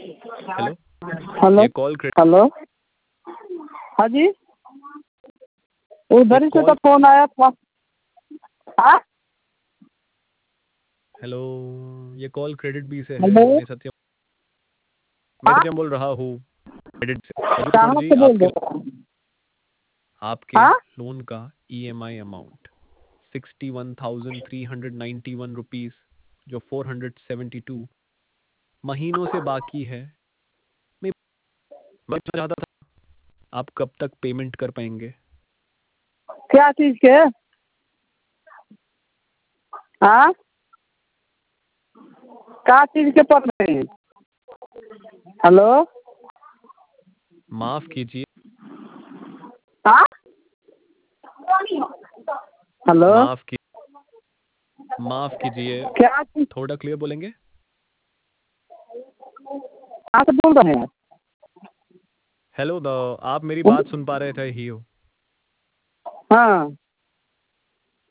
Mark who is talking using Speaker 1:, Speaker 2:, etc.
Speaker 1: Hello,
Speaker 2: hello
Speaker 1: ये call
Speaker 2: hello. हाँ जी, उधर ही से तो
Speaker 1: कॉल
Speaker 2: फोन आया था। हाँ
Speaker 1: हेलो, ये कॉल क्रेडिट बी से है।
Speaker 2: हेलो।
Speaker 1: मैं
Speaker 2: हाँ,
Speaker 1: सत्यम बोल रहा हूँ क्रेडिट से। मधुसूदन
Speaker 2: कहाँ
Speaker 1: जी,
Speaker 2: से बोल
Speaker 1: आपके
Speaker 2: रहे हो?
Speaker 1: आपके
Speaker 2: हाँ,
Speaker 1: लोन का ईएमआई अमाउंट 61,391 रुपीस, जो 472 महीनों से बाकी है। मैं बता चाहता था, आप कब तक पेमेंट कर पाएंगे?
Speaker 2: क्या चीज के? हाँ, क्या चीज के पढ़ रहे हैं? हेलो।
Speaker 1: माफ कीजिए,
Speaker 2: हाँ, हेलो।
Speaker 1: माफ की माफ कीजिए,
Speaker 2: क्या चीज?
Speaker 1: थोड़ा क्लियर बोलेंगे?
Speaker 2: कहाँ से बोल रहे हैं?
Speaker 1: हेलो, आप मेरी बात सुन पा रहे थे ही हो?
Speaker 2: हाँ,